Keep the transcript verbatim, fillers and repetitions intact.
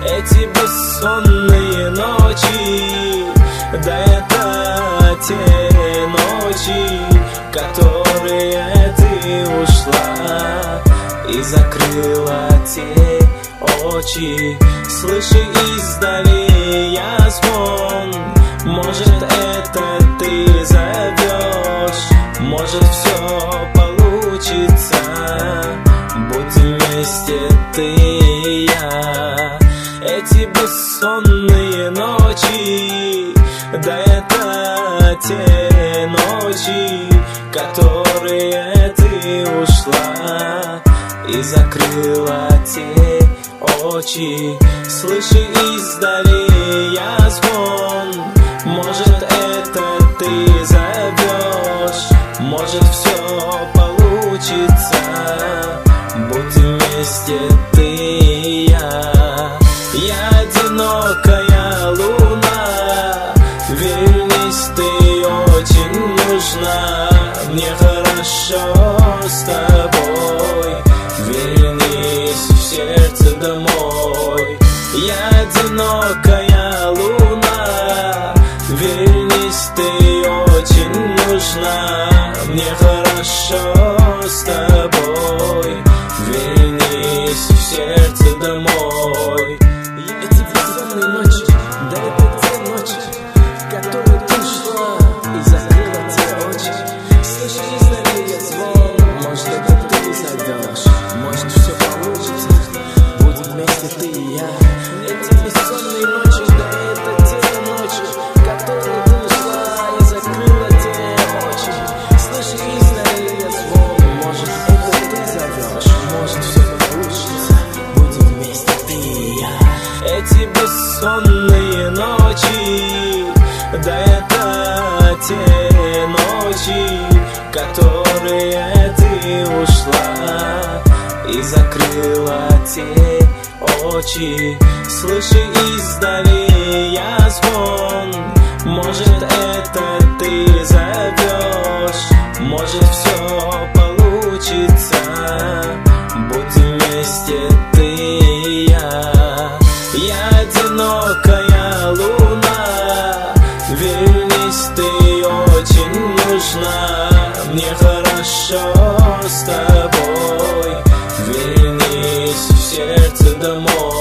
Эти бессонные ночи, да это те ночи, которые ты ушла и закрыла те очи. Слышу издали я звон, может это ты зовешь, может все получится, будем вместе ты и я. Эти бессонные ночи, да это те ночи, которые ты ушла и закрыла те очи. Слышу издали я звон, может это ты зовешь, может все получится, будем вместе ты и я. Я одинокая луна, вернись, ты очень нужна, мне хорошо с тобой, вернись в сердце домой. Я одинокая луна, вернись, ты очень нужна, мне хорошо с тобой, вернись в сердце домой. Эти бессонные ночи, да это те ночи, в которые ты ушла и закрыла те очи. Слышишь, издали я звон, может это ты зовешь, может все получится, будем вместе ты и я. Эти бессонные ночи, да это те ночи, в которые ты ушла и закрыла те очи. Слышишь, издали я звон, может это ты зовешь, может все получится, будем вместе ты и я. Эти бессонные ночи, да это те ночи, которые ты ушла и закрыла те очи. Слышу издали я звон, может это ты зовешь, может все получится, будем вместе ты и я. Я одинокая луна, вернись, ты очень нужна, мне хорошо с тобой, вернись в сердце домой.